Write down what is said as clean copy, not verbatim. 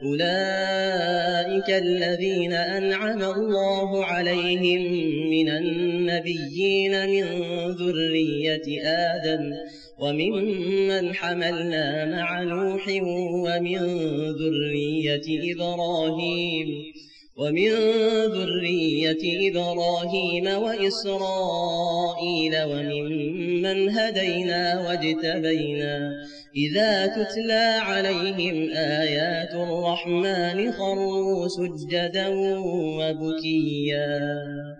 أولئك الذين أنعم الله عليهم من النبيين من ذرية آدم وممن حملنا مع نوح ومن ذرية إبراهيم وإسرائيل وممن هدينا واجتبينا إذا تتلى عليهم آيات الرحمن خروا سجدا وبكيا.